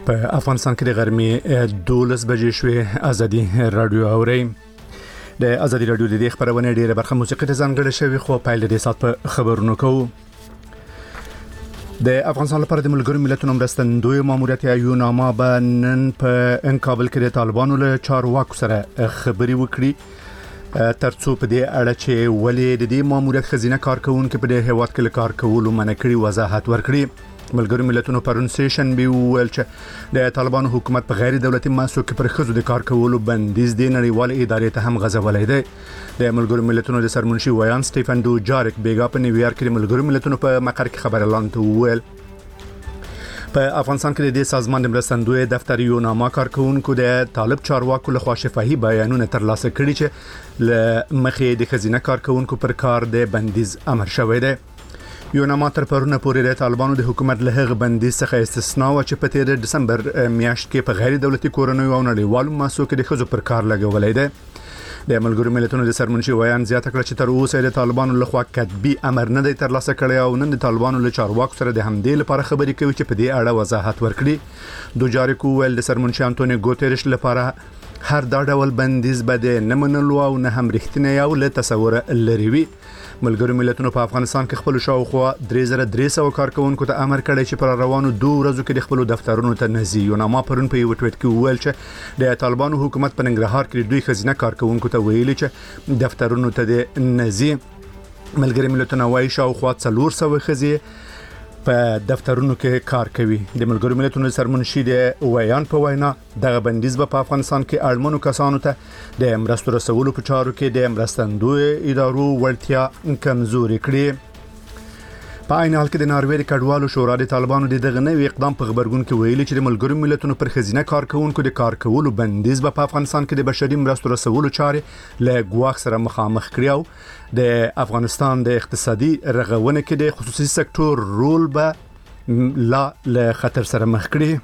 په افغانستان کې د غرمې 12 بجې شوې. ازادي رادیو اوري. د ازادي رادیو د خبرونه ډیره برخه موسیقي ته ځانګړې شوی خو پایل د سات په خبرونو کوو. د افغانستان لپاره د ملګرو ملتونو مرستندوی ماموریت یوناما به نن په کابل کې د طالبانو له چارواکو سره خبري وکړي ترڅو په دې اړه چې ولې د دې ماموریت خزینه کارکونکو په دې هیواد کې کار کولو منع کړي وضاحت ورکړي. ملګرو ملتونو پرون سیشن به ویل چې د طالبانو حکومت په غیر دولتي مؤسسو کې پر خزو د کار کولو بندیز د نړیوال ادارې ته هم غځولای دی. د ملګرو ملتونو د سرمنشي ویان سټيفن دوجارک بیګا په نیویارک کې ملګرو ملتونو په مقر کې خبر اعلان ویل. په افغانستان کې د سازمان د مرستندوی دفتر یوناما کارکونکو د طالب چارواکو له خوا شفاهي بیانونه ترلاسه کړي چې ل مخې د خزینه کارکونکو پر کار د بندیز امر شوی دی. یوناما تر پرونه پورې د طالبانو د حکومت له هغه بندیز څخه استثنا و چې په 13 دسمبر میاشت کې په غیر دولتي کورنیو او نړیوالو مؤسسو کې د خزو پر کار لګولای دی. د ملګرو ملتونو د سرمنشي ویان زیاته کړه چې تر اوسه د طالبانو له خوا کتبي امر نه دی ترلاسه کړی او نن د طالبانو له چارواکو سره د همدې لپاره خبرې کوي چې په دې اړه وضاحت ورکړي. دوجارک ویل د سرمنشي انټونی ګوتریش لپاره هر دا ډول بندیز بده نه منلو او نه هم رښتینی او له تصور لري وي. ملګرو ملتونو په افغانستان کې خپل شاوخوا 3300 کارکونکو ته امر کړی چې پر روانو 2 ورځو کې د خپل دفترونو ته نزي. یوناما پرون په یو ټویټ کې ویل چې د طالبانو حکومت په ننګرهار کې دوی خزینه کارکونکو ته ویلي چې دفترونو ته د نزي. ملګرو ملتونو وايي شاوخوا 400 خزي په دفترونو کې کار کوي. د ملګرو ملتونو سرمنشي د ویان په وینا د بندیز په افغانستان کې اړمنو کسانو ته د مرستو رسولو په چارو کې د مرستندوی ادارو ورتیا کمزوري کړي. په عین حال کې د ناروې د کډوالو شورا د طالبانو د دغه نوې اقدام په خبرګون کې ویلي چې د ملګرو ملتونو پر خزینه کارکونکو د کار کولو بندیز په افغانستان کې د بشري مرستو رسولو چارې له ګواښ سره مخامخ کړي او د افغانستان د اقتصادي رغونه کې د خصوصي سکتور رول به لا له خطر سره مخ کړي.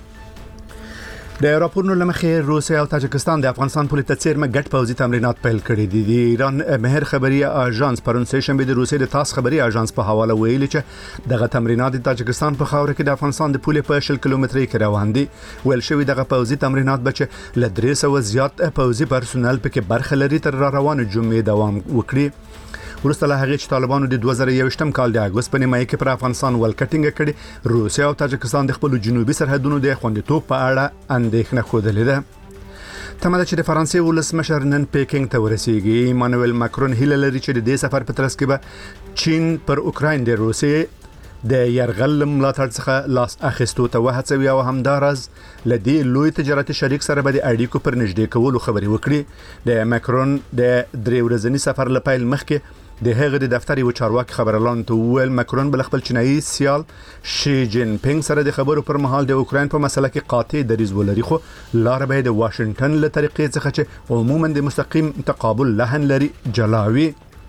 د راپورونو لمخې روسیا او تاجکستان د افغانستان په لټه چیرمه ګډ پوځي تمرینات پیل کړي دي. د ایران مهر خبري اژانس پرون سیشن به د روسیې د تاس خبري اژانس په حواله ویلي چې دغه تمرینات د تاجکستان په خاور کې د افغانستان د پولې په 10 کیلومتري کې روان دي. ویل شوی دغه پوځي تمرینات به چې ل 300 زیات پوځي پرسونل پکې برخه لري تر روانه جمعې دوام وکړي. ورسته له هغه چې طالبانو د 2021م کال د اگست په نیمه کې پر افغانستان ولکټینګ کړي روسیا او تاجکستان د خپل جنوبي سرحدونو د خوندیتوب په اړه اندېښنه خوده لیده. تمه ده چې د فرانسې ولسمشر نن پیکینګ ته ورسیږي. ایمانوئل ماکرون هیله لري چې د دې سفر په ترڅ کې به چین پر اوکراین د روسیې د يرغل ملاتړ څخه لاس اخیستو ته وهڅوي او همدارز لدی لوی تجارتي شریک سره به د اړیکو پر نږدې کولو خبري وکړي. د ماکرون د 3 ورځنی سفر لپاره مخکې د هغه د دفتر یو چارواکي خبر اعلان ته ویل ماکرون بل خپل چینایي سیال شي جین پینګ سره د خبرو پر مهال د اوکراین په مسله کې قاطع دریځ ولري خو لار به د واشنگټن له طریقې څخه چې عموما د مستقیم تقابل لحن لري جلاوي.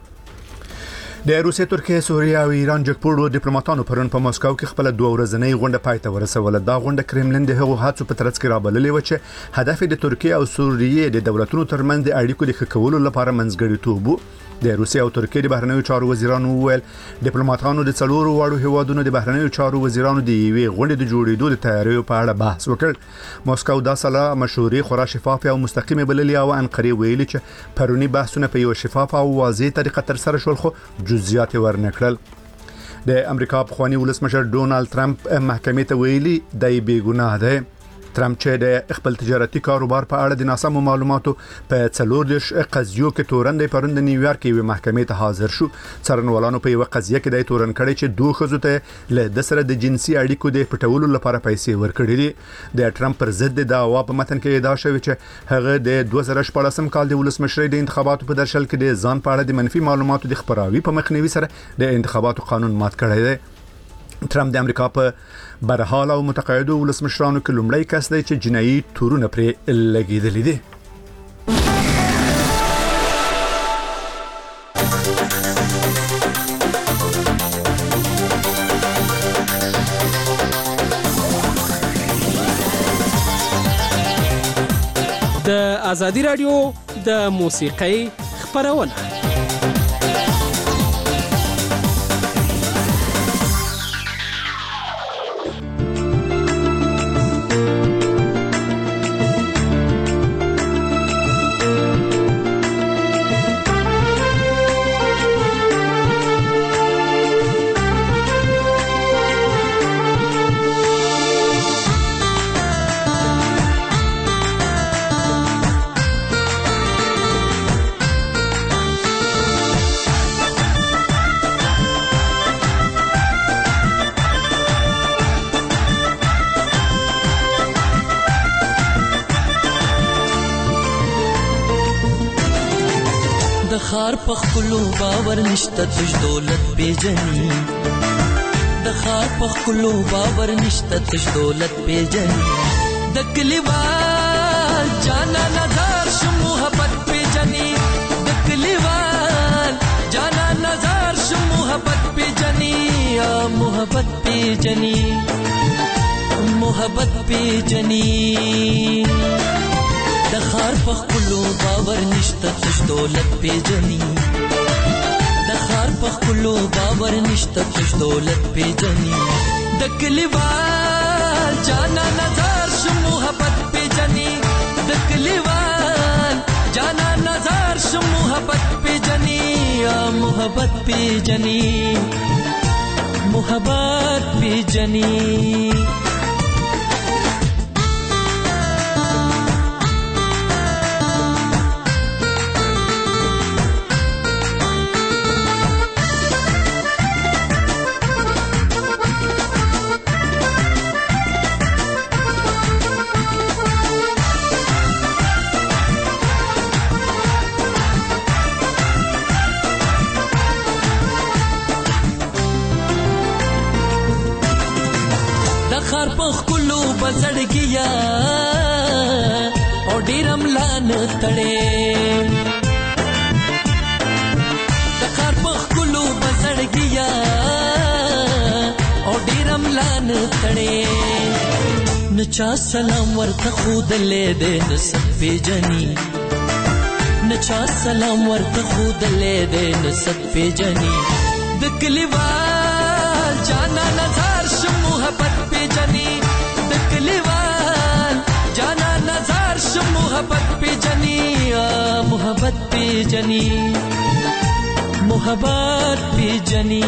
د روسیې، ترکیه، سوریه او ایران جګپوړو ډیپلوماټانو پرون په مسکو کې خپل 2 ورځنۍ غونډه پای ته ورسوله. دا غونډه کرملین د هغو هڅو په ترڅ کې رابللې و چې هدف د ترکیه او سوریې د دولتونو ترمنځ د اړیکو د ښه کولو لپاره منځګړیتوب وو. د روسیې او ترکیې د بهرنیو چارو وزیرانو ویل ډیپلوماټانو د څلورو واړو هیوادونو د بهرنیو چارو وزیرانو د یوې غونډې د جوړېدو د تیاریو په اړه بحث وکړ. مسکو دا سلا مشورې خورا شفاف او مستقیمه بللې او انقره ویلي چې پرونی بحثونه په یو شفاف او واضح طریقه تر سره شول خو جزئیات ورنکړل. د امریکا پخوانی ولسمشر ډونالد ټرمپ محکمې ته ویلي دی بې ګناه دی. ټرمپ چې د خپل تجارتي کاروبار په اړه د ناسمو معلوماتو په 4 قضیو کې تورن پرون د نیویارک یوې محکمې ته حاضر شو. څارنوالانو په یو قضیه کې د تورن کړي چې دوه خزو ته له د سره د جنسي اړیکو د پټولو لپاره پیسې ورکړي دي. د ټرمپ پر ضد د دعوا په متن کې ادعا شوې چې هغه د 2014 کال د ولسمشرۍ د انتخاباتو په درشل کې د ځان په اړه د منفي معلوماتو د خبراوي په مخنیوي سره د انتخاباتو قانون مات کړی دی. ټرمپ د امریکا په برحال او متقاعدو ولسمشرانو کې لومړی کس دی چې جنایي تورونه پرې لګیدلې دي. د ازادي رادیو د موسیقۍ خبرونه خار په خپلو باور نشته تش دولت پیژني د خار په خپلو باور نشته تش دولت پیژني د کلیوال جانا نظر شو محبت پیژني د کلیوال جانا نظر شو محبت پیژني محبت پیژني محبت پیژني د خار په خپلو باور نشته تش دولت پیژني د خار په خپلو باور نشته تش دولت پیژني د کلیوال جانا نظر شو محبت پیژني د کلیوال جانا نظر شو محبت پیژني محبت پیژني محبت پیژني خار پخ کلو بزړګیا او ډیرم لان تړې د خار پخ کلو بزړګیا او ډیرم لان تړې نچا سلام ورته خود له دې نسب پیجنی نچا سلام ورته خود له دې نسب پیجنی د کلیوال جانا نظر شو محبت پیجنی د کلیوال جانا نظر شو محبت پیجنی محبت پیجنی محبت پیجنی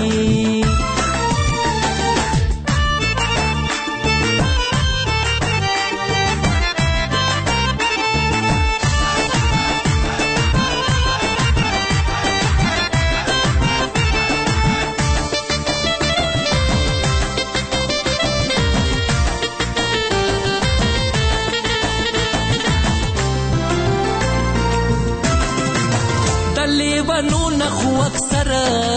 لیوانو نخو اکثر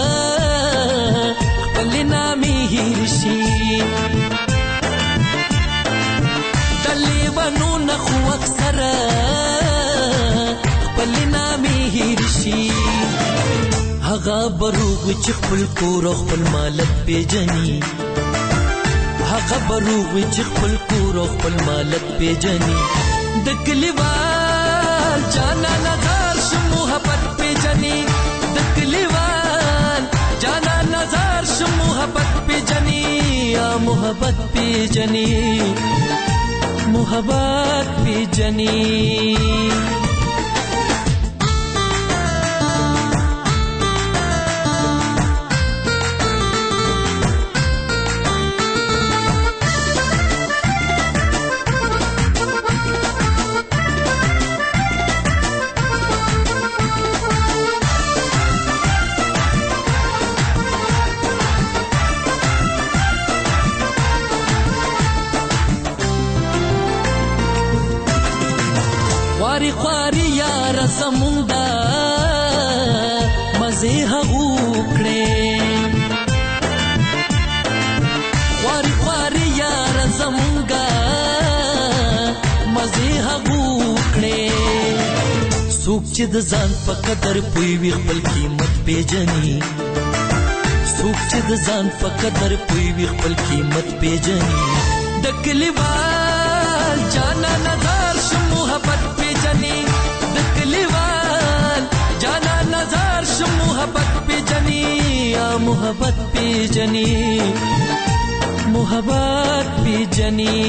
خپل نامي هیر شي د لیوانو نخو اکثر خپل نامي هیر شي هغه بروغ چې خپل کور خپل مالک پیجني هغه بروغ چې خپل کور خپل مالک پیجني د کلیوال جانا نظر شو محبت پیجنی د کلیوال جانا نظر شو محبت پیجنی محبت پیجنی محبت پیجنی خواری خواری یار زموندا مزه هغو کړې خواری خواری یار زموندا مزه هغو کړې څوک چې د ځان په قدر پوي وي خپل قیمت پیژني څوک چې د ځان په قدر پوي وي خپل قیمت پیژني د کلیوال جانا نظر شو محبت پیجنی د کلیوال جانا نظر شو محبت پیجنی محبت پیجنی محبت پیجنی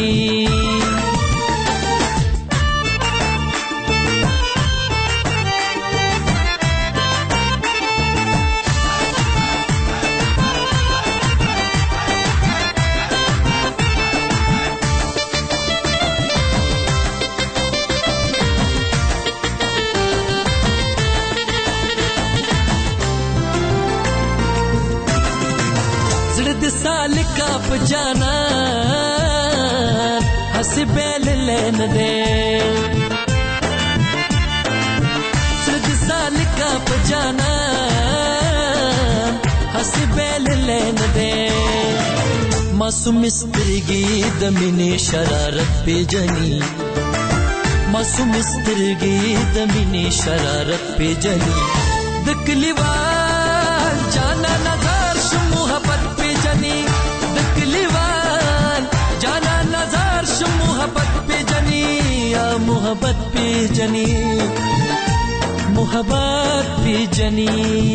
سالکا پجانا ہسی بیل لین دے سالکا پجانا حسبل لین دے معصوم سترګې د مینې شرارت پیجنې معصوم سترګې د مینې شرارت پیجنې د کلیوال جانا نظر شو محبت پیجنې د کلیوال جانا نظر شو محبت پیجنې یا محبت پیجنې محبت پیجنې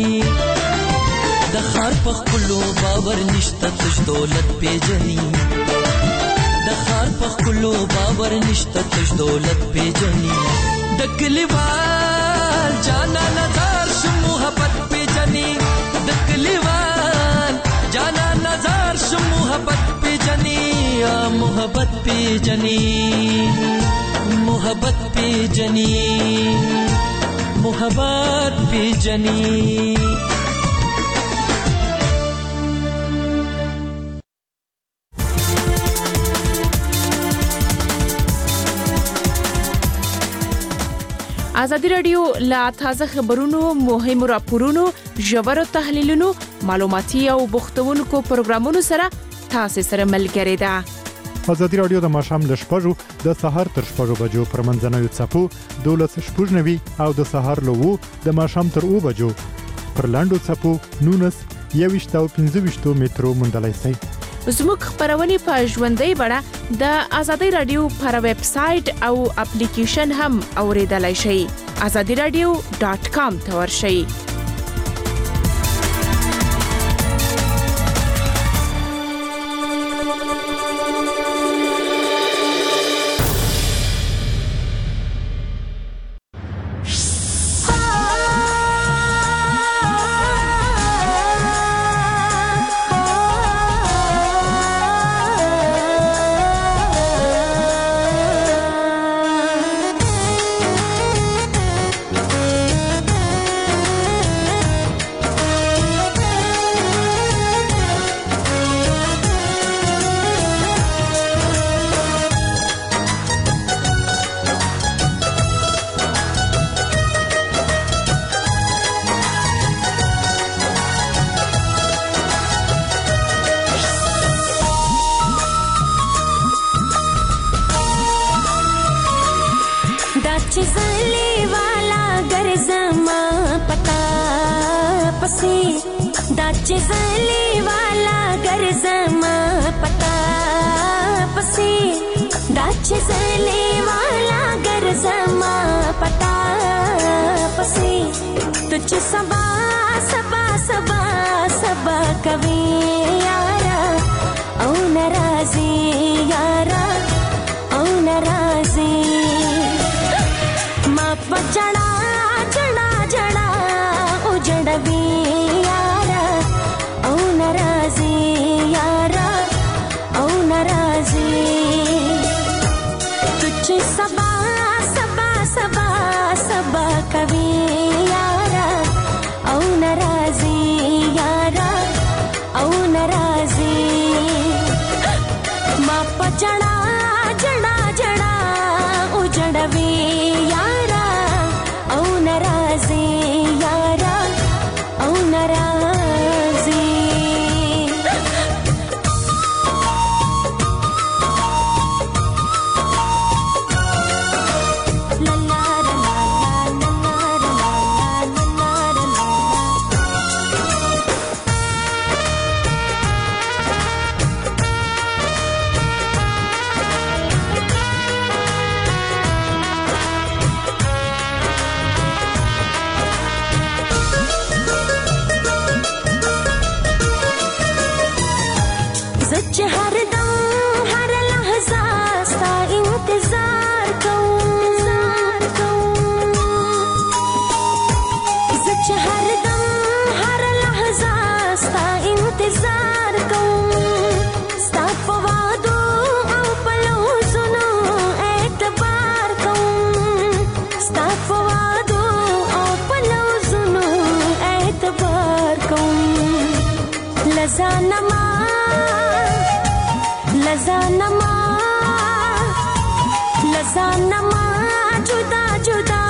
د خار په خپلو باور نشته تش دولت پیجنې د خار په خپلو باور نشته تش دولت پیجنې د کلیوال جانا نظر شو محبت پیجنې د کلیوال جانا نظر شو محبت پیجنې یا محبت پیجنې محبت پیجنې محبت پیجنې ازادي رادیو لا تازه خبرونو مهم راپورونو ژور تحلیلونو معلوماتي او بوختونکو پروګرامونو سره تاسو سره ملګری ده ازادي رادیو د ماښام ل 6:00 د سهار تر 6:00 بجو پر منځنوي څپو 12:90 او د سهار له 2 د ماښام تر 2 بجو پر لاندو څپو 19 او 15 مترو مندلای سي زموږ خبرونه په ژوندۍ بڼه د ازادي رادیو پر ویب سټ او اپلیکیشن هم اوریدلای شئ azadiradio.com ته ورشئ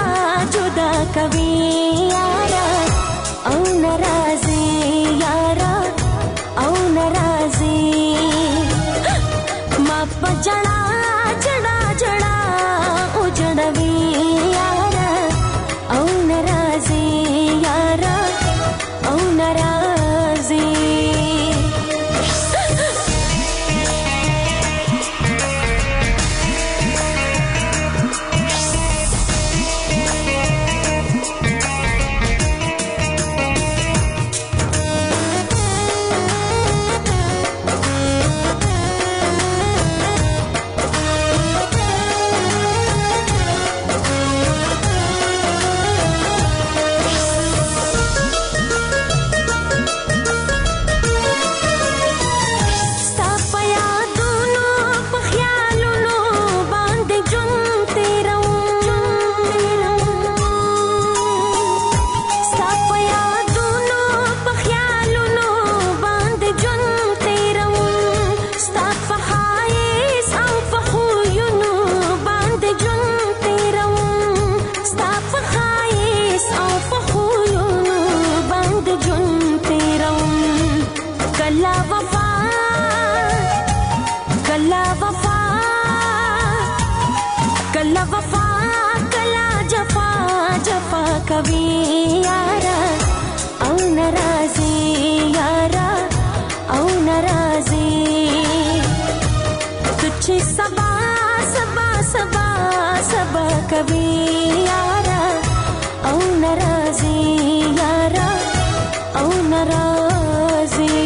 कभी यारा औ नाराज़ी यारा کوي یارا او ناراضي یارا او ناراضي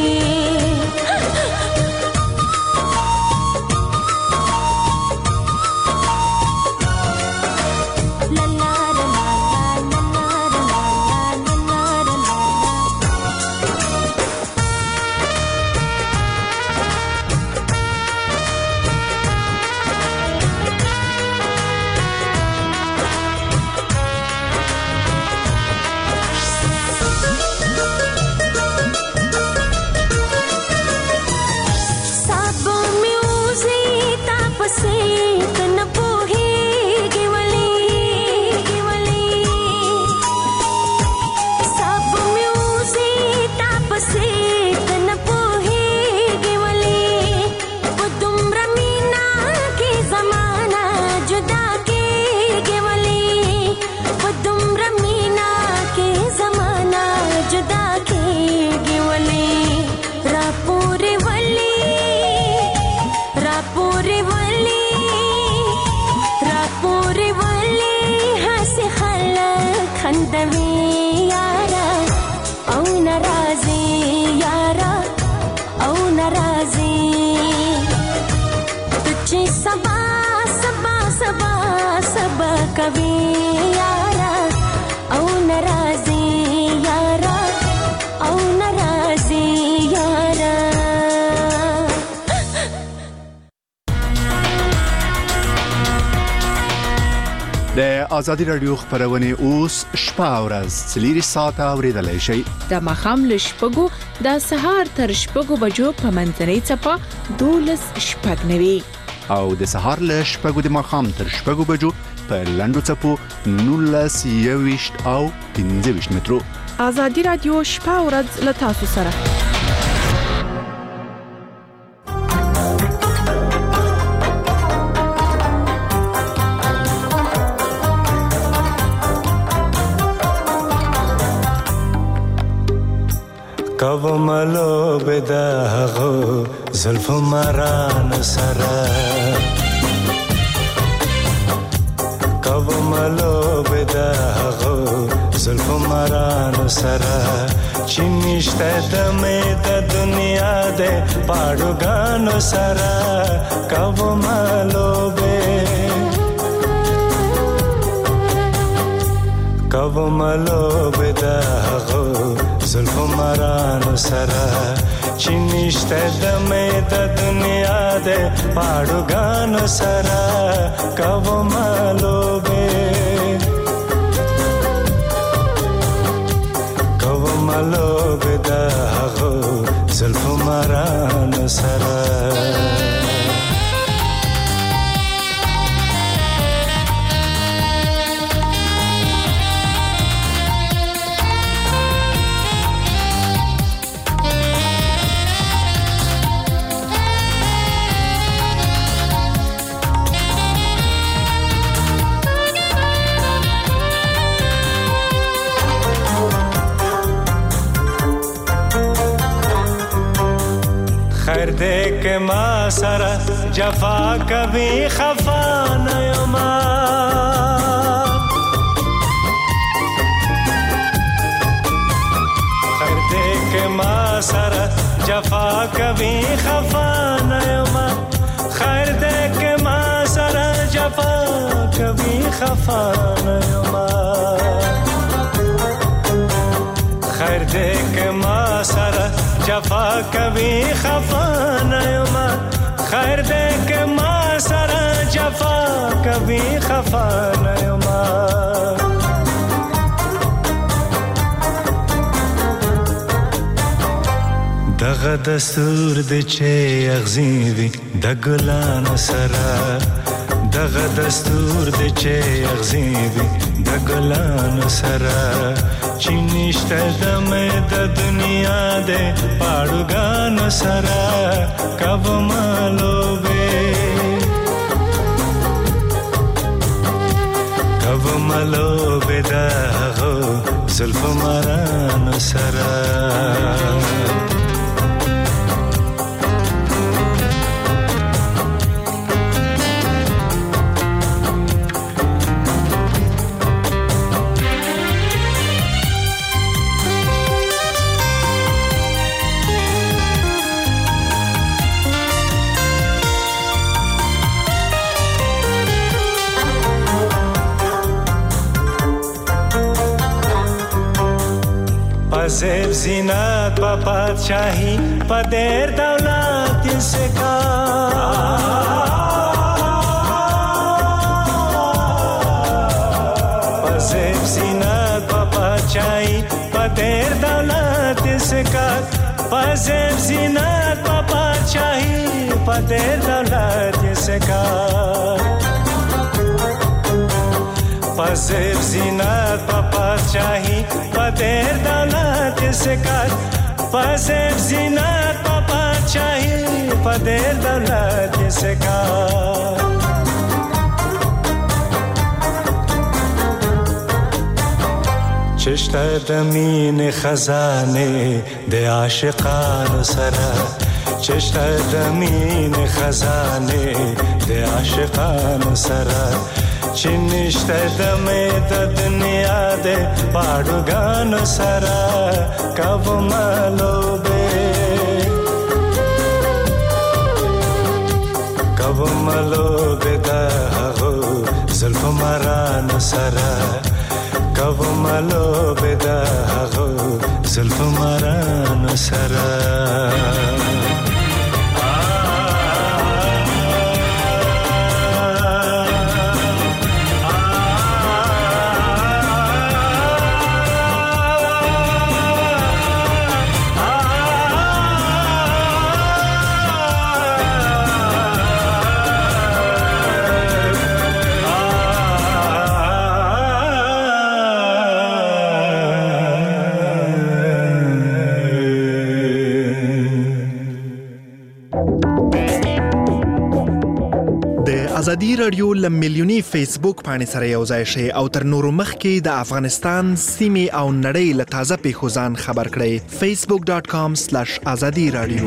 کوي یارا او ناراضي یارا او ناراضي یارا د ازادي رادیو خبرونه اوس شپه ورځ 3 ساعته اوریدلای شي د مخام لشپګو د سهار تر شپګو بجو په منځنۍ چپا 12 شپږنوي او د سهار له شپږو د مخام تر شپږو بجو په لندو چپو 19 او 15 مترو. ازادي رادیو شپه ورځ له تاسو سره. کوملو بداغو زلف مران سرا کوملو بداغو زلف مران سرا چینشته دمه د دنیا ده پاړوګانو سرا کوملو بداغو زلف مرانو سرا چینشته دمه د دنیا ده پاړوګانو سرا کوملو بداغو زلف مرانو سرا خیر دے کے ما سرا جفا کبھی خفا نیما خیر دے کے ما سرا جفا کبھی خفا نیما خیر دے کے ما سرا جفا کبھی خفا نیما خیر دے کے ما سرا جفا کبھی خفا نیما خیر دے کے ما سرا جفا کبھی خفا نیما دغه دستور د چه اغزیوی د ګلان سرا دغه دستور د چه اغزیوی د ګلان سرا چینشته دمه د دنیا ده پاړوګانو سرا کوملو بداغو زلف مرانو سرا پزیب زینت په پادشاهي په ډېر دولت پزیب زینت په پادشاهي په ډېر دولت سکات پزیب زینت په پادشاهي په ډېر دولت سکات پزیب زینت په پادشاهي په ډېر دولت سکات پزیب زینت په پادشاهي په ډېر دولت سکات چشته د مینې خزانه د عاشقانو سره چشته د مینې خزانه د عاشقانو سره چې نشته د مې د دنیا د پاړوګانو سره کوم لوبه د هغو زلفو مارانو سره کوم لوبه د هغو زلفو مارانو سره ازادي رادیو لمیلیونی فیسبوک باندې سره یو ځای شي او تر نورو مخکې د افغانستان سیمې او نړۍ له تازه پیښو ځان خبر کړئ facebook.com/azadi radio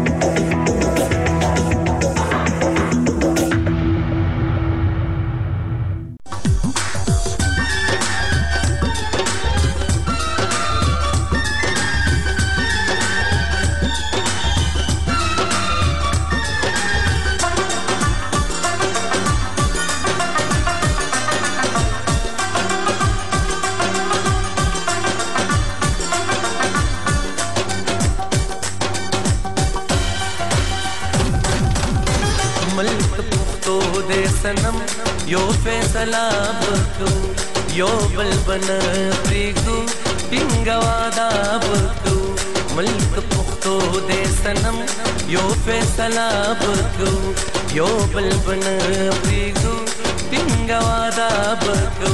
यो फैसला बको यो बलबन प्रीगु टिंगवादा बको मुल्क पुख्तो दे सनम यो फैसला बको यो बलबन प्रीगु टिंगवादा बको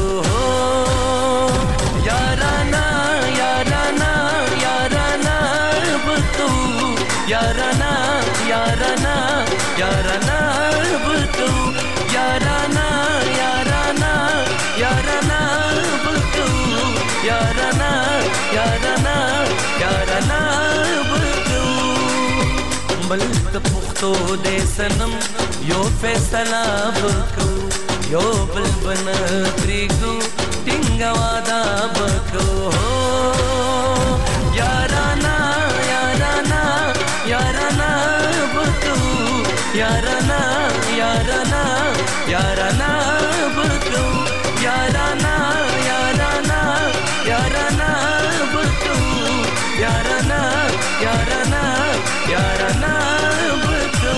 याराना याराना याराना बको याराना याराना याराना बको याराना याराना याराना बको याराना याराना याराना बको मुल्क पुख्तो दे सनम यो फैसला बको यो बलबन प्रीगु टिंगवादा बको याराना याराना याराना बको याराना याराना याराना बको याराना याराना याराना बको याराना याराना याराना बको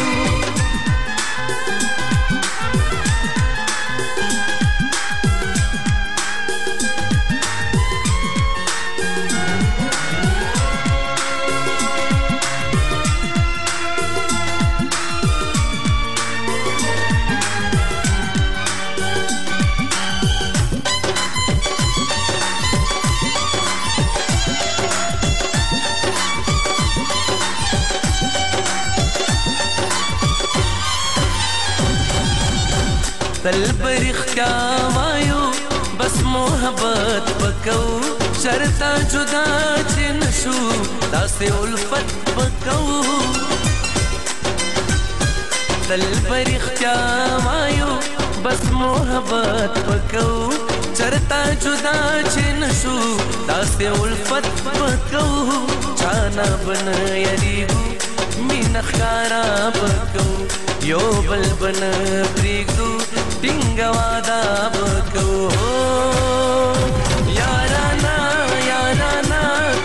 तल पर क्या वायु बस मोहब्बत पकौ शर्ता जुदा चिनशु दासे उल्फत पकौ तल पर क्या वायु बस मोहब्बत पकौ शर्ता जुदा चिनशु दासे उल्फत पकौ छाना बन यरीगु मीन खारा पकौ यो बलबन प्रीगु टिंगवादा बको याराना याराना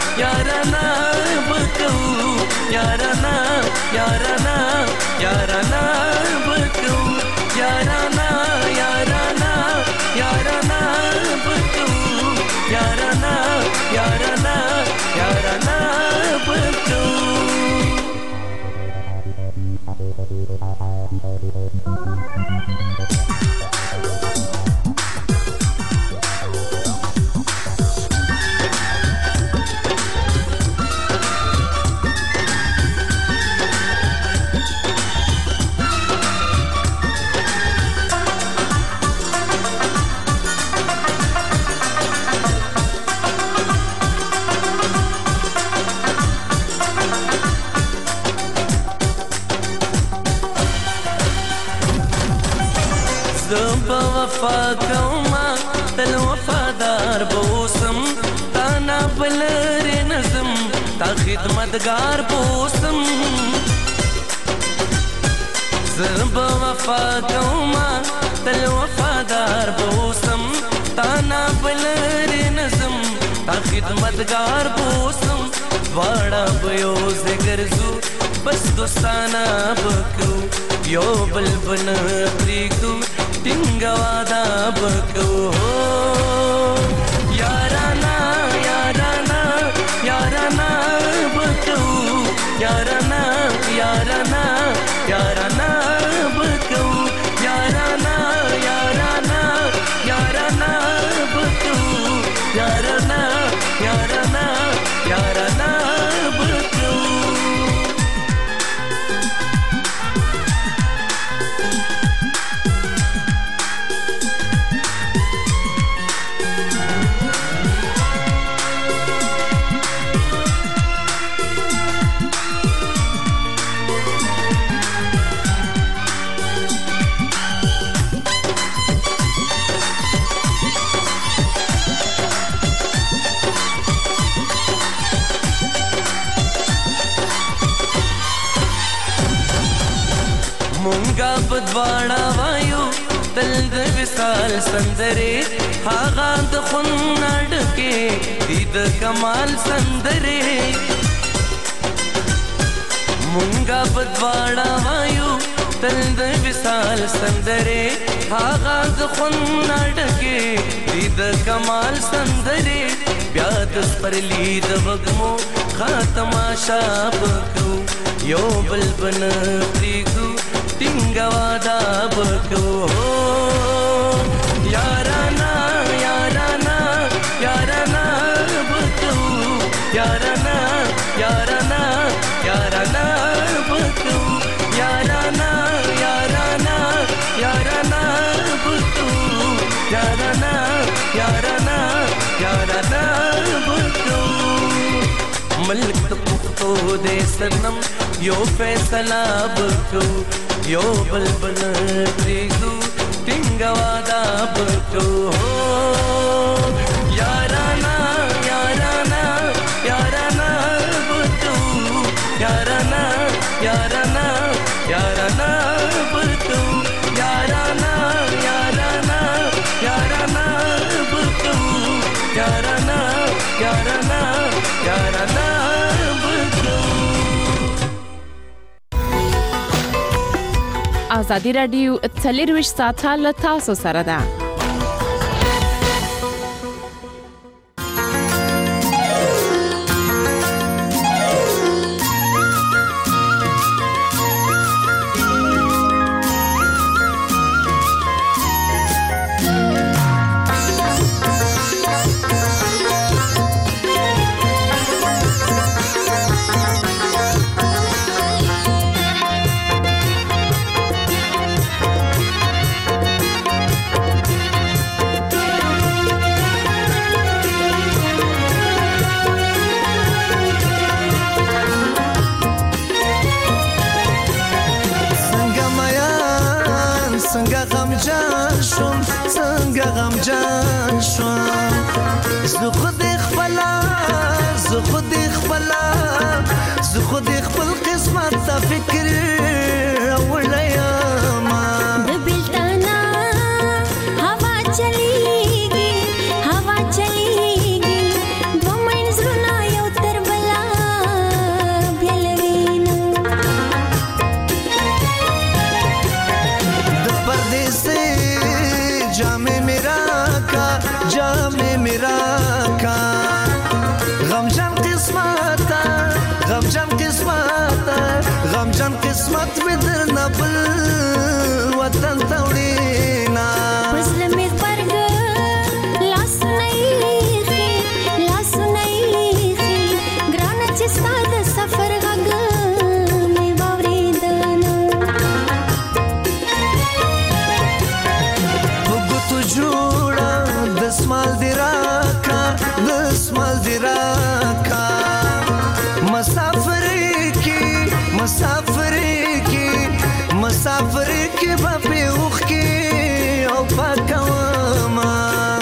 خدمتگار بوسم زرب وفا کوما تل وفادار بوسم تانا بلر نظم تا خدمتگار بوسم واڑا بیو زگرزو بس دوستانا بکو یو بلبن پریکو ٹنگا وادا بکو یارانا یارانا یارانا بکو یارانا یارانا یارانا بکو یارانا یارانا یارانا بکو یارانا یارانا یارانا بکو مونگا بدواڑا وایو تل د وصال سندره هاغه د خون نډکه دید کمال سندره مونگا بدواڑا وایو تل د وصال سندره هاغه د خون نډکه دید کمال سندره بیا د پرلی د وګمو خاتمه شاب کو یو بلبن پریګو ٹنگا وادا بکو یارانا یارانا یارانا بکو یارانا یارانا یارانا بکو یارانا یارانا یارانا بکو یارانا یارانا یارانا بکو ملک پختو دے سنم یو فیصلہ بکو یو بلبل پریگو ٹنگا وادا بکو یارانا یارانا یارانا بکو یارانا یارانا یارانا بکو یارانا یارانا یارانا بکو یارانا یارانا یارانا بکو ازادي رادیو 24 ساعته له تاسو سره ده.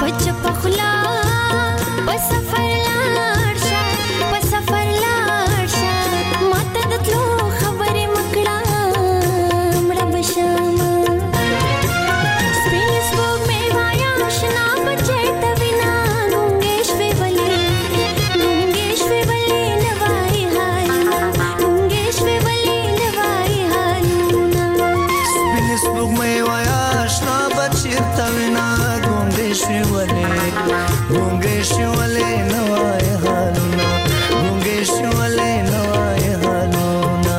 په سفر لاړ شه ګونګې شولې نوای حالونه ګونګې شولې نوای حالونه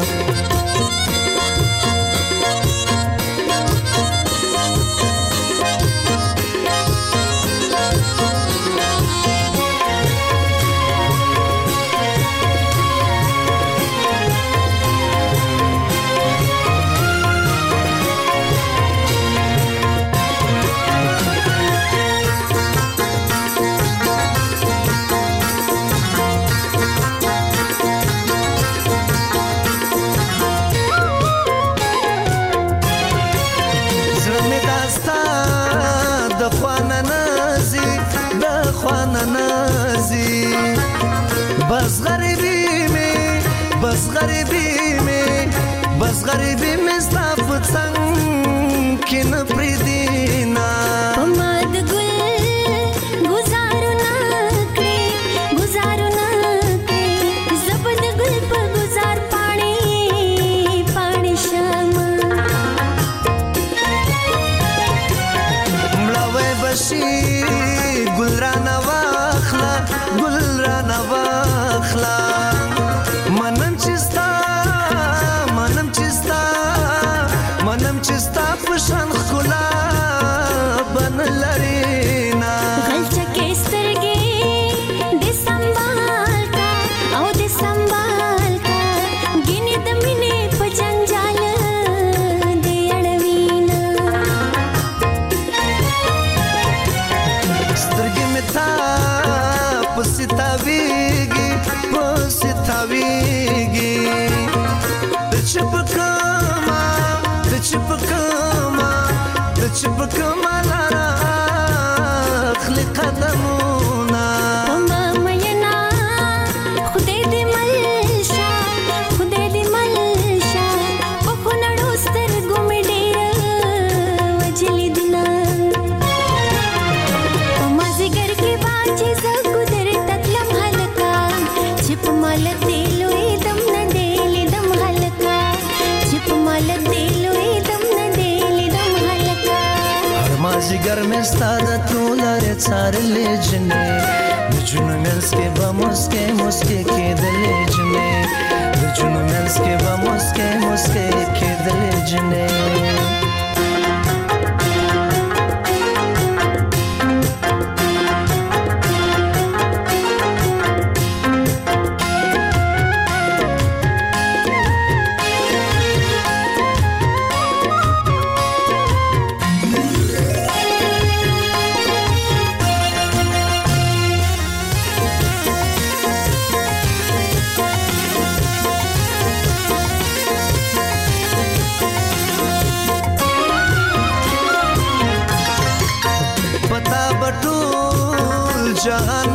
بس غریبی می ستا په څنګ کې نه پریدینا پما د ګل گزارونه کړې زب د ګل په گزار پانی شم مړوي بشي ګل رانه واخلا منم چستا پشان خلا بن لرینا غلچکه سترګې د سنبال کا ګینه د مینې په جنجال د اړوینا سترګې مې تا پسیتاویږي د چپکما لارا اخلي قدمونا پما مینا خدای دې ملشا په خونړو سترګو مې ډېر وجلې دنا پما زګر کې باچې زګو در تتلم هلکا چپ مال دې لوی دم نه دې لیدم هلکا چپ مال دې لوی دم نه دې لیدم هلکا مازیګر مې ستا د تلو لارې څارلې جنې د جنو منځ کې به مسکې کېدلې جنې د جنو منځ کې به مسکې کېدلې جنې جهان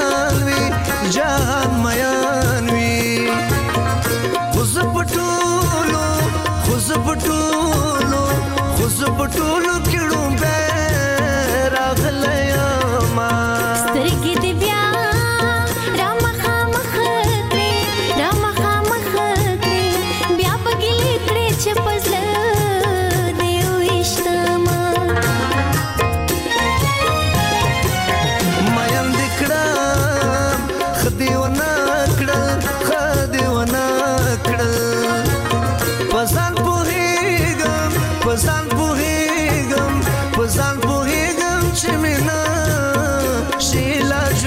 میان وی خوز پټولو کړو به راغلیا ما سترګې دې بیا رامخامخ کړې بیا پګلې کړې چې پزله دې وښتما مېم دکړه خدي ونه کړل پسان پوهیږم چې مینا شیلا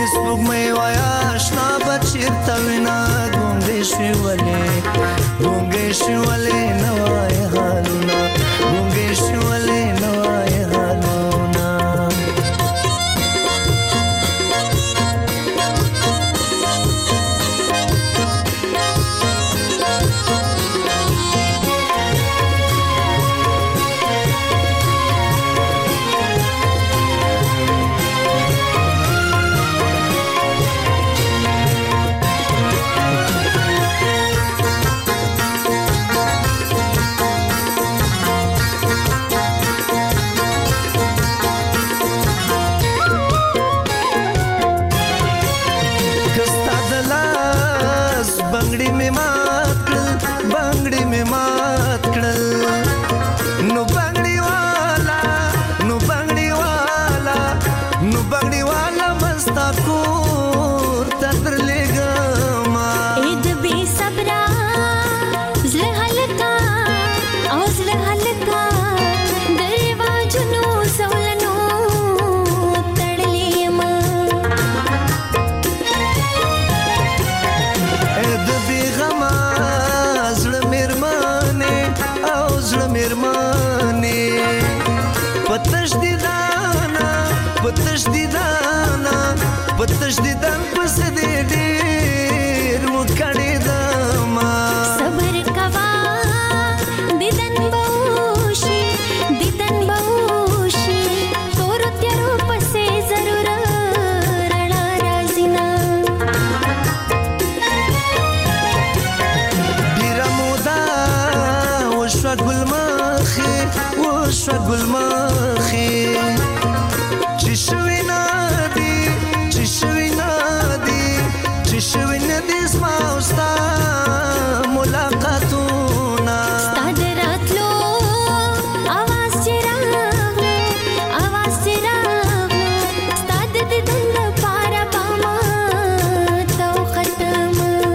سپوږمۍ وایه اشنا به چېرته وینا ګونګې شوې ولې نه وایې حالونه ګونګې شوې ولې نه وایې حالونه تجدیدان پس دې ډېر وکړې دما صبر کوا دیدن بوشي تور تیارو پسې ضرور رڼا راځي نا ډېره موده وشوه ګل مخې چې شوي شوی ندی زما او ستا ملاقاتونه ستا د راتلو اواز چې راغلو ستا د دیدن لپاره به ما ته وختم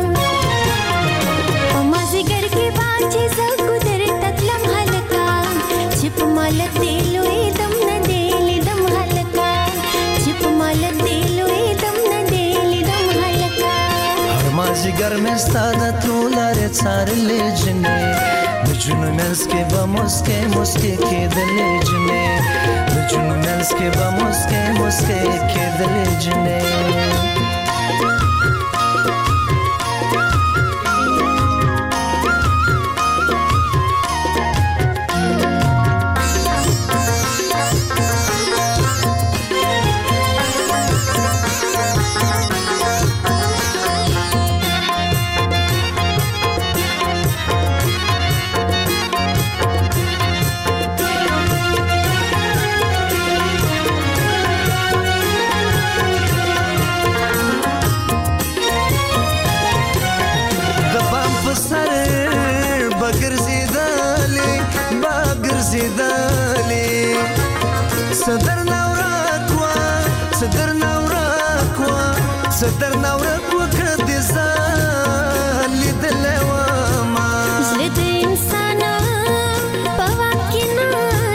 په مازدیګر کې به چې زه ګودر ته تلم هلکه چې په مالت دې لوی دم نه دی لیدم هلکه چې په مالت دې لوی دم نه دی لیدم هلکه مازدیګر مې ستا د تلو لارې څارلې جنې د جنو منځ کې به موسکې کېدلې جنې د جنو منځ کې به موسکې کېدلې جنې صدر نورک وکړه دې ځان لیدلی وما زړه د انسانه په واک کې نه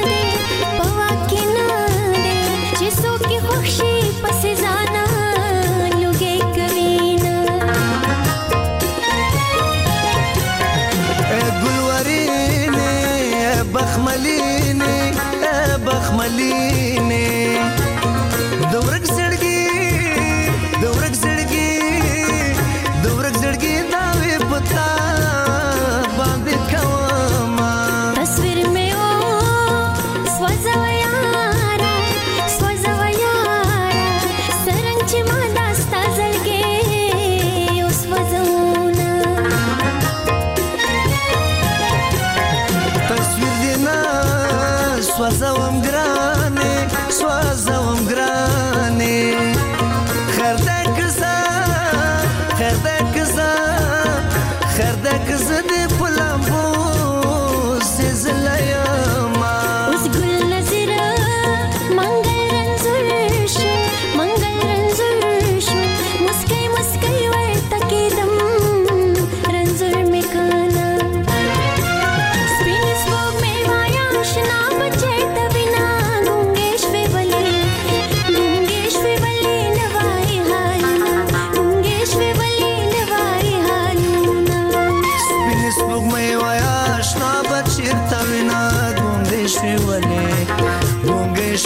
دی چې څوک یې خوښ شي پسې ځانه لوګی کوي نه ګلورینې بخملینې د ورک زړګي د ورک زړګي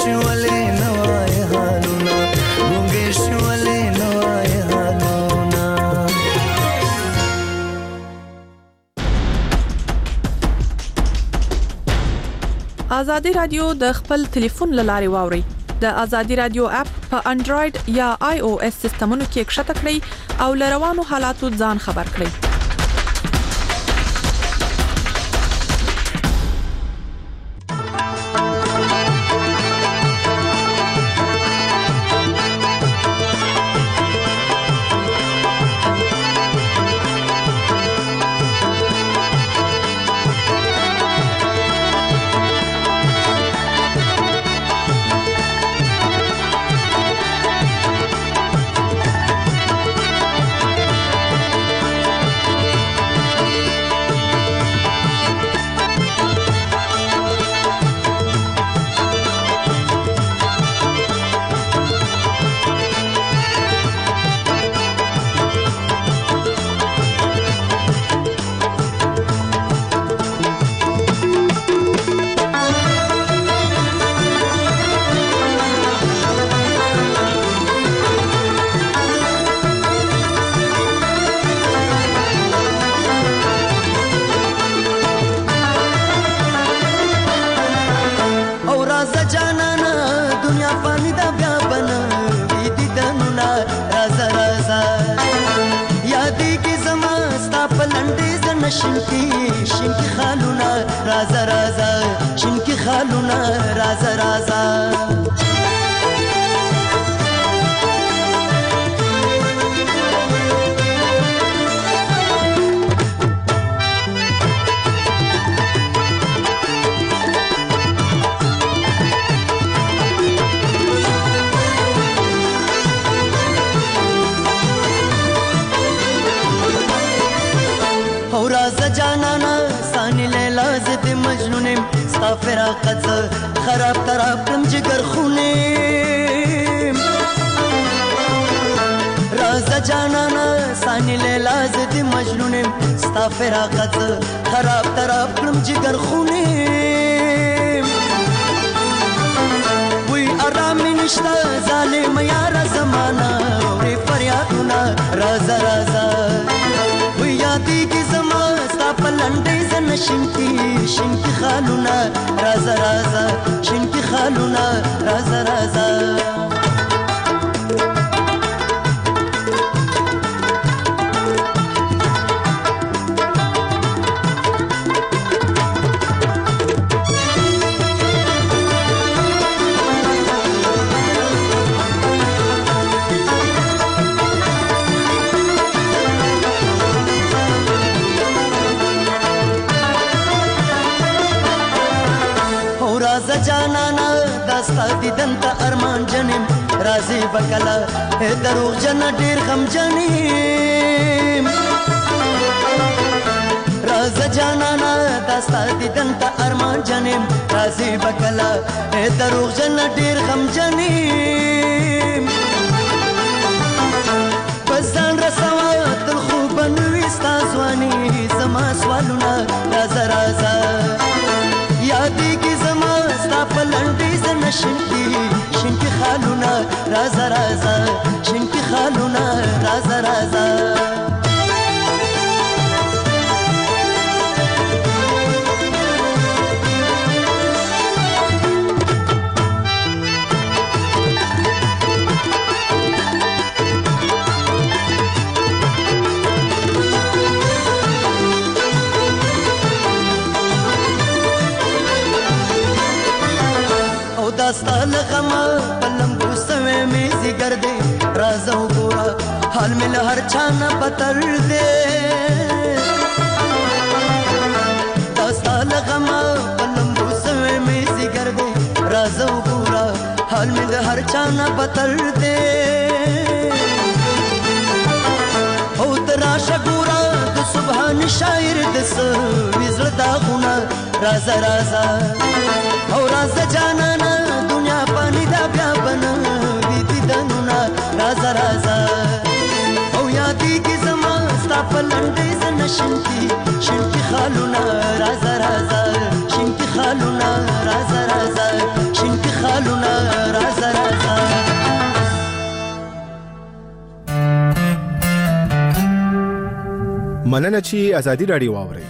شولې نوای حالونه ګونګې شولې نوای حالونه. ازادي رادیو د خپل ټلیفون لارې واوري. د ازادي رادیو اپ په انډراید یا آی او اس سیستمونو کې ښکته کړئ او لروانو حالاتو ځان خبر کړئ. شینکی خالونه رازه رازه شینکی خالونه رازه رازه فراقت خراب تراب کم جگر خونیم رازا جانانا سانی لیلا زدی مجنونیم ستا فراقت خراب تراب کم جگر خونیم وی آرامی نشتا ظالم یار زمانا وی فریادونا رازا رازا وی یادی کی زمان ستا پلنڈی زن شنکی شنکی خالونا رازا رازا شنکی خالونا رازا رازا جانانا داستا دیدن تا ارمان جنیم رازی بکلا دروغ جنا ډیر غم جنیم راز جانانا داستا دیدن تا ارمان جنیم رازی بکلا دروغ جنا ډیر غم جنیم بزان رسوا تل خوب نوی ستا ځواني زما سوالونه رازا رازا یادی کی زما ستا پلنډی زنه شنکی شنکی خالونه رازا رازا شنکی خالونه رازا رازا داستا لغما پلم گوسوے میں زگر دے رازو گورا حال میں لہر چھانا بتر دے داستا لغما پلم گوسوے میں زگر دے رازو گورا حال میں لہر چھانا بتر دے او تراشا گورا دو سبحان شاعر دس وزر داغونا رازا رازا او رازا جانانا پانی دا بیا بنا دیدی دنونا رازا رازا او یادی کی زمان ستا پلنڈی زن شنکی شنکی خالونا رازا رازا شنکی خالونا رازا رازا شنکی خالونا مننه چې ازادي رادیو واورئ.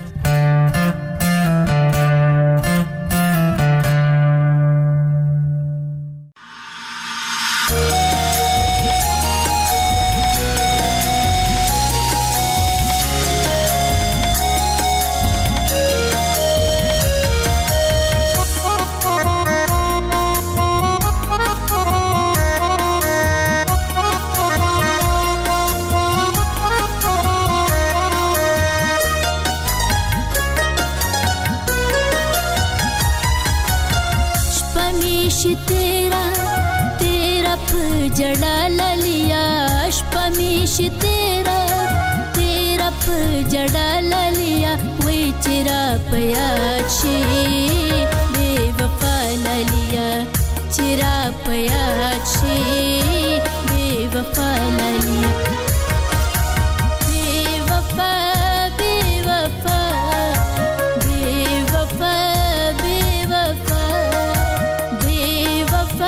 जड़ा ललिया शपमीश तेरा तेरा जड़ा ललिया वे चिरा पयाछे बेवफा ललिया चिरा पयाछे बेवफा ललिया बेवफा बेवफा बेवफा बेवफा बेवफा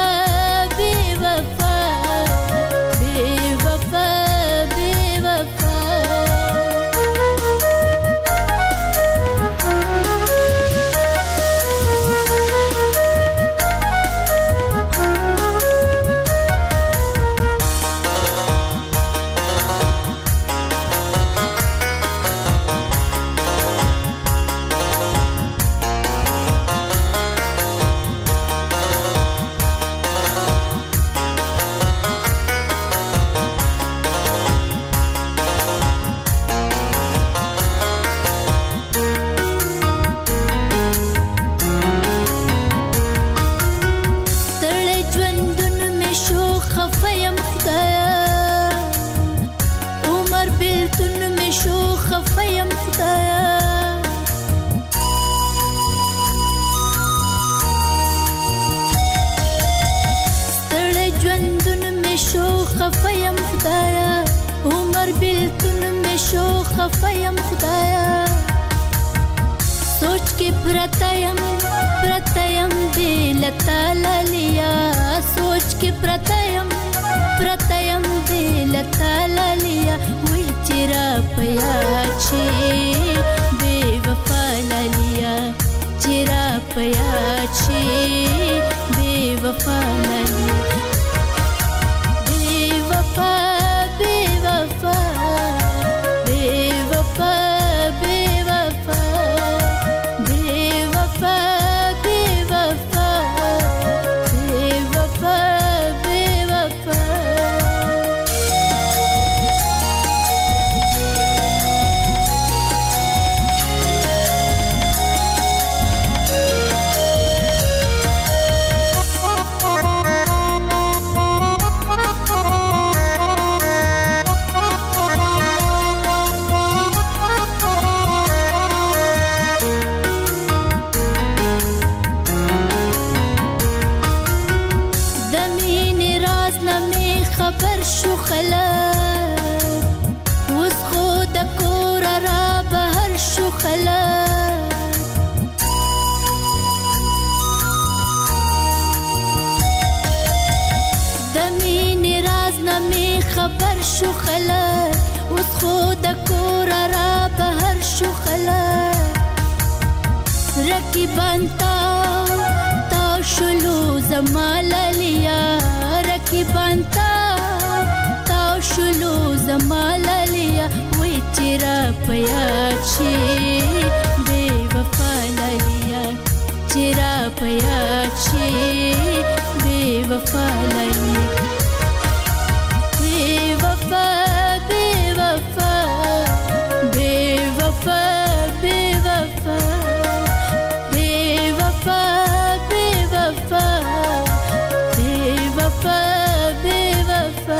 خفایم خدایا عمر بیلتون میں شو خفایم خدایا سوچ کے پرتایم دلتا لالیا سوچ کے پرتایم دلتا لالیا وی چرا پیاچے بے وفا لالیا چرا پیاچے بے وفا لالیا बेवफा बेवफा बेवफा बेवफा बेवफा बेवफा बेवफा خبر شو خلک اوس خو د کور را بهر شو خلک د مینې راز نه مې خبر شو خلک اوس خو د کور را بهر شو خلک رقیبان تا شلو زما لالیا رقیبان تا شلو زما لالیا وی چرا پیاچے بے وفا لالیا چرا پیاچے بے وفا لالیا بے وفا بے وفا بے وفا بے وفا بے وفا بے وفا بے وفا بے وفا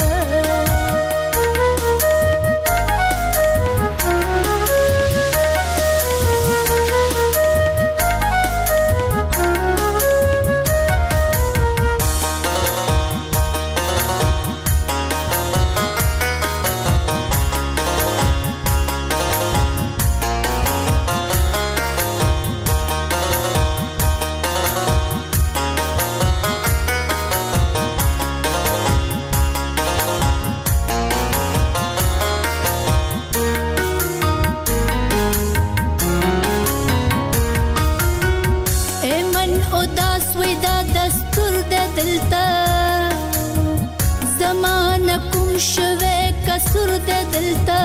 کسور د دلتا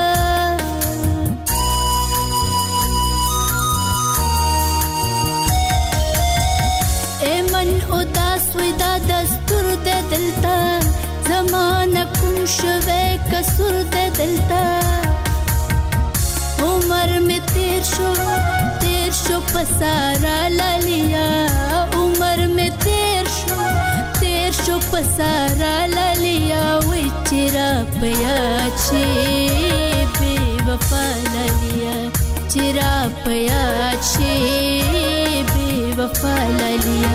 ایمن اداس وی دا دستور د دلتا زمانه کوم شوه کسور د دلتا عمر می تیر شو پسارا لالیا عمر می تیر شو پسارا لالیا وی چرا پیا چی بے وفا لالیا چرا پیا چی بے وفا لالیا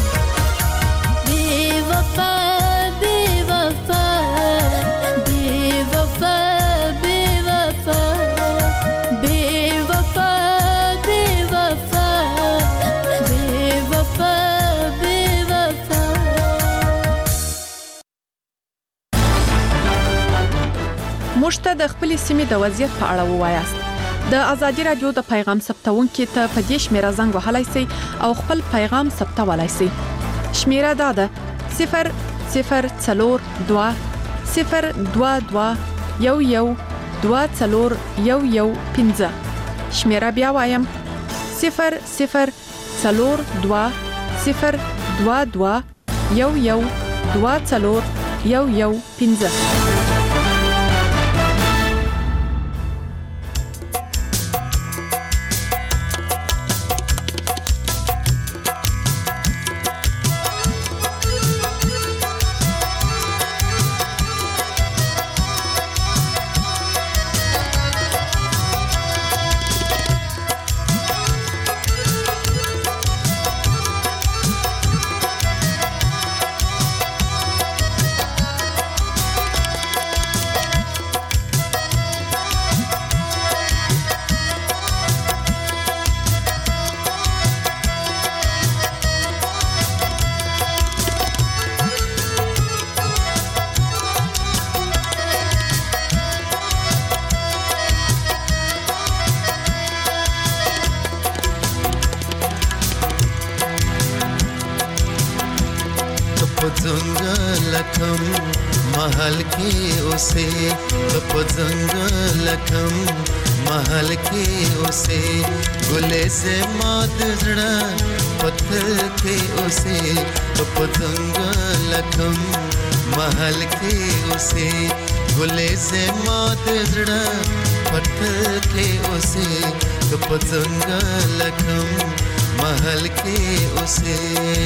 بے وفا بے وفا بے وفا بے وفا موږ ته د خپل سیمې د وضعیت په اړه ووایاست د ازادي رادیو د پیغام ثبتونکو ته په دې شمیره زنګ وهلای شئ او خپل پیغام ثبتولای شئ شمیره دا ده 0042 022 11 24 شمیره بیا وایم 0042 022 11 24 जंगलकम महल के उसे जंगलकम महल के उसे गुले से मादड़ा पत्थर के उसे जंगलकम महल के उसे गुले से मादड़ा पत्थर के उसे जंगलकम महल के उसे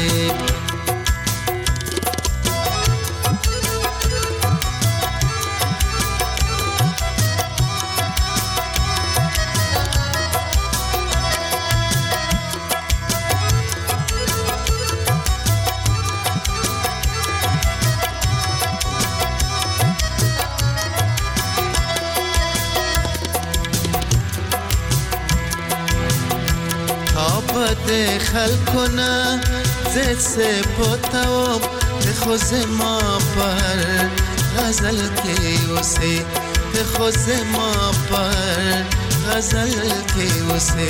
خلقنا زد سے پوتاوم خوز ما پر غزل کے اسے خوز ما پر غزل کے اسے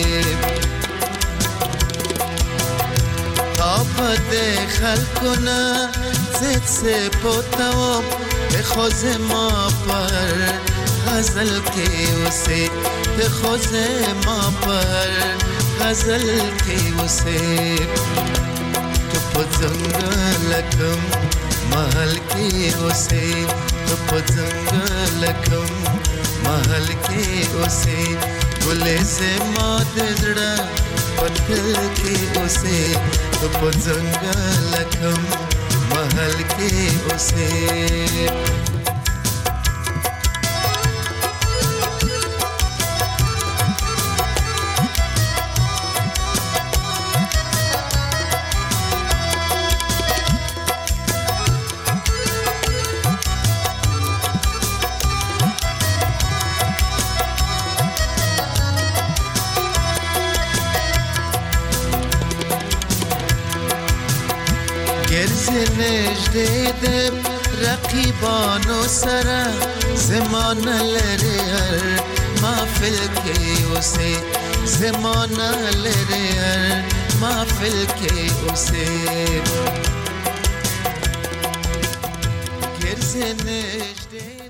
آباد خلقنا زد سے پوتاوم خوز ما پر غزل کے اسے خوز ما پر غزل के उसे चुप जंगलकम महल के उसे चुप जंगलकम महल के उसे गुले से मादड़ा पत्थर के उसे चुप जंगलकम महल के उसे نجدیدم رقیبانو سرا زمان لره هر محفل که اسے زمان لره هر محفل که اسے گرز نجدیدم